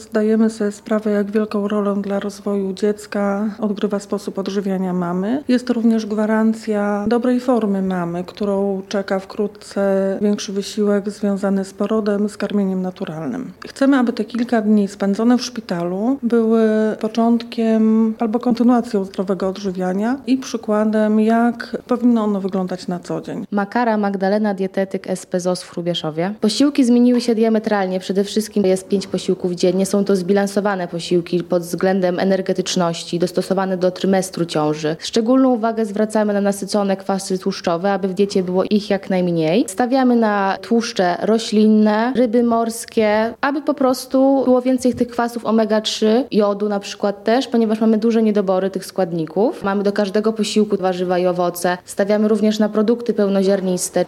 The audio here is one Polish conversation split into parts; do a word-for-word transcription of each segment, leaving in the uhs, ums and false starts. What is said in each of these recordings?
zdajemy sobie sprawę, jak wielką rolę dla rozwoju dziecka odgrywa sposób odżywiania mamy. Jest to również gwarancja dobrej formy mamy, którą czeka wkrótce większy wysiłek związany z porodem, z karmieniem naturalnym. Chcemy, aby te kilka dni spędzone w szpitalu były początkiem albo kontynuacją zdrowego odżywiania i przykładem, jak powinno ono wyglądać na co dzień. Makara Magdalena, dietetyk S P Z O S w Hrubieszowie. Posiłki zmieniły się diametralnie. Przede wszystkim jest pięć posiłków dziennie. Są to zbilansowane posiłki pod względem energetyczności, dostosowane do trymestru ciąży. Szczególną uwagę zwracamy na nasycone kwasy tłuszczowe, aby w diecie było ich jak najmniej. Stawiamy na tłuszcze roślinne, ryby morskie, aby po prostu było więcej tych kwasów omega trzy, jodu na przykład też, ponieważ mamy duże niedobory tych składników. Mamy do każdego posiłku warzywa i owoce. Stawiamy również na produkty pełnoziarniste.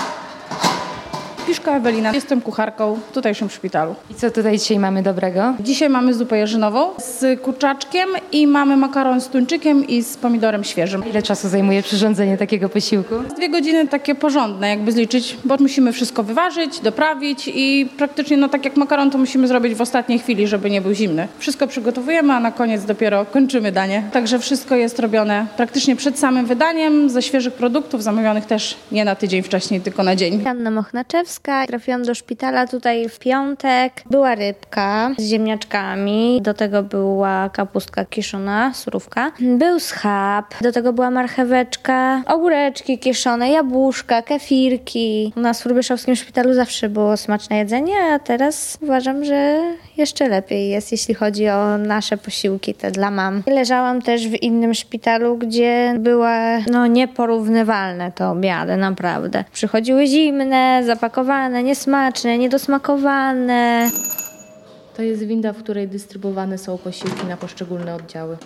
Piszka Ewelina, jestem kucharką w tutejszym szpitalu. I co tutaj dzisiaj mamy dobrego? Dzisiaj mamy zupę jeżynową z kurczaczkiem i mamy makaron z tuńczykiem i z pomidorem świeżym. Ile czasu zajmuje przyrządzenie takiego posiłku? Dwie godziny takie porządne, jakby zliczyć, bo musimy wszystko wyważyć, doprawić i praktycznie no tak jak makaron to musimy zrobić w ostatniej chwili, żeby nie był zimny. Wszystko przygotowujemy, a na koniec dopiero kończymy danie. Także wszystko jest robione praktycznie przed samym wydaniem, ze świeżych produktów, zamówionych też nie na tydzień wcześniej, tylko na dzień. Anna Mochnaczewska. Trafiłam do szpitala tutaj w piątek. Była rybka z ziemniaczkami, do tego była kapustka kiszona, surówka. Był schab, do tego była marcheweczka, ogóreczki kiszone, jabłuszka, kefirki. U nas w hrubieszowskim szpitalu zawsze było smaczne jedzenie, a teraz uważam, że jeszcze lepiej jest, jeśli chodzi o nasze posiłki, te dla mam. Leżałam też w innym szpitalu, gdzie była no nieporównywalne te obiady, naprawdę. Przychodziły zimne, zapakowane, niesmaczne, niedosmakowane. To jest winda, w której dystrybuowane są posiłki na poszczególne oddziały.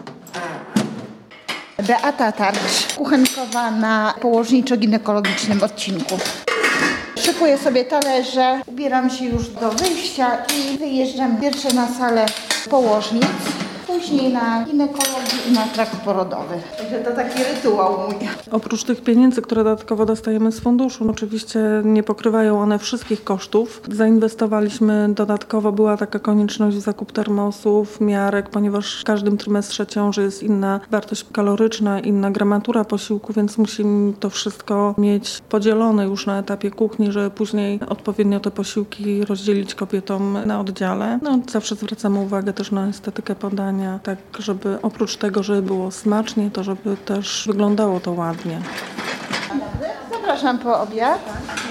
Beata Tarcz, kuchenkowa na położniczo-ginekologicznym odcinku. Szykuję sobie talerze, ubieram się już do wyjścia i wyjeżdżam pierwsze na salę położnic, później na ginekologię i na trakt porodowy. Także to taki rytuał mój. Oprócz tych pieniędzy, które dodatkowo dostajemy z funduszu, oczywiście nie pokrywają one wszystkich kosztów. Zainwestowaliśmy dodatkowo, była taka konieczność w zakup termosów, miarek, ponieważ w każdym trymestrze ciąży jest inna wartość kaloryczna, inna gramatura posiłku, więc musimy to wszystko mieć podzielone już na etapie kuchni, żeby później odpowiednio te posiłki rozdzielić kobietom na oddziale. No, zawsze zwracamy uwagę też na estetykę podania, tak żeby oprócz tego, żeby było smacznie, to żeby też wyglądało to ładnie. Zapraszam po obiad.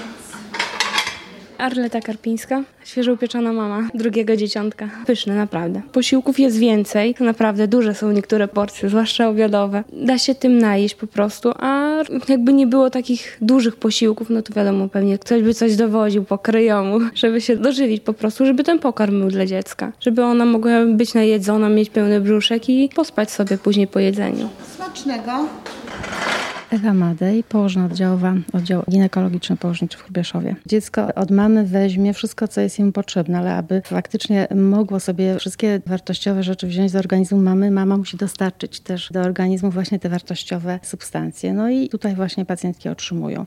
Arleta Karpińska, świeżo upieczona mama drugiego dzieciątka. Pyszne, naprawdę. Posiłków jest więcej, naprawdę duże są niektóre porcje, zwłaszcza obiadowe. Da się tym najeść po prostu, a jakby nie było takich dużych posiłków, no to wiadomo, pewnie ktoś by coś dowoził po kryjomu, żeby się dożywić po prostu, żeby ten pokarm był dla dziecka. Żeby ona mogła być najedzona, mieć pełny brzuszek i pospać sobie później po jedzeniu. Smacznego. Ewa Madej, położna oddziałowa, oddział ginekologiczno-położniczy w Hrubieszowie. Dziecko od mamy weźmie wszystko, co jest im potrzebne, ale aby faktycznie mogło sobie wszystkie wartościowe rzeczy wziąć z organizmu mamy, mama musi dostarczyć też do organizmu właśnie te wartościowe substancje. No i tutaj właśnie pacjentki otrzymują.